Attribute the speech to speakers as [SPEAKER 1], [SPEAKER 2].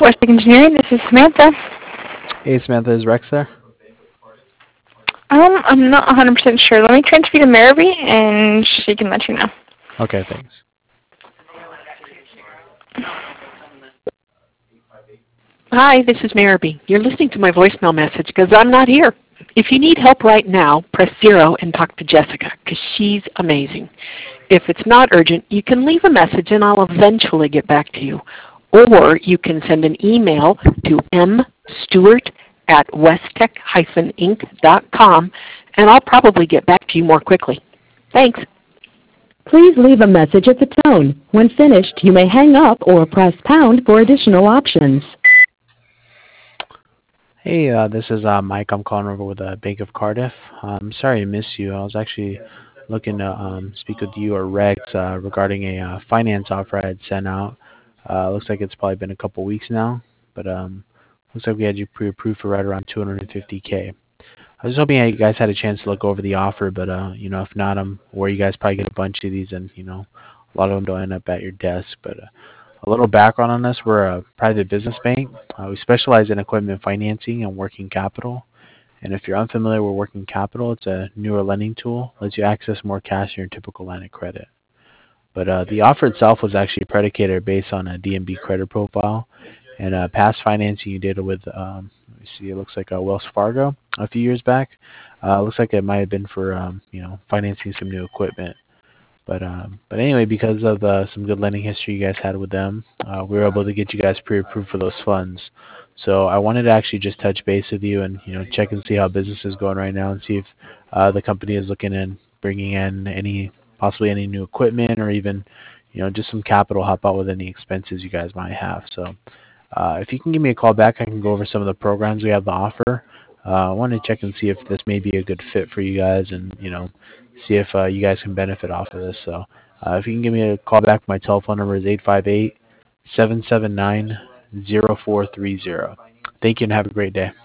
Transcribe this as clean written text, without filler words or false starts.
[SPEAKER 1] Western Engineering, this is Samantha.
[SPEAKER 2] Hey Samantha, is Rex there?
[SPEAKER 1] I'm not 100% sure. Let me transfer you to Marabie, and she can let you know.
[SPEAKER 2] Okay, thanks.
[SPEAKER 3] Hi, this is Marabie. You're listening to my voicemail message because I'm not here. If you need help right now, press 0 and talk to Jessica because she's amazing. If it's not urgent, you can leave a message and I'll eventually get back to you. Or you can send an email to mstewart@westech-inc.com and I'll probably get back to you more quickly. Thanks.
[SPEAKER 4] Please leave a message at the tone. When finished, you may hang up or press pound for additional options.
[SPEAKER 2] Hey, this is Mike. I'm calling over with Bank of Cardiff. Sorry I missed you. I was actually looking to speak with you or Rex regarding a finance offer I had sent out. Looks like it's probably been a couple weeks now, but looks like we had you pre-approved for right around 250K. I was hoping you guys had a chance to look over the offer, but if not, I'm aware you guys probably get a bunch of these, and a lot of them don't end up at your desk. But a little background on us: we're a private business bank. We specialize in equipment financing and working capital. And if you're unfamiliar with working capital, it's a newer lending tool. Lets you access more cash than your typical line of credit. But the offer itself was actually predicated based on a DNB credit profile and past financing you did with, let me see, it looks like Wells Fargo a few years back. Looks like it might have been for, financing some new equipment. But anyway, because of some good lending history you guys had with them, we were able to get you guys pre-approved for those funds. So I wanted to actually just touch base with you and check and see how business is going right now and see if the company is looking in bringing in possibly any new equipment or even just some capital help out with any expenses you guys might have. So if you can give me a call back, I can go over some of the programs we have to offer. I want to check and see if this may be a good fit for you guys and see if you guys can benefit off of this. So if you can give me a call back, my telephone number is 858-779-0430. Thank you and have a great day.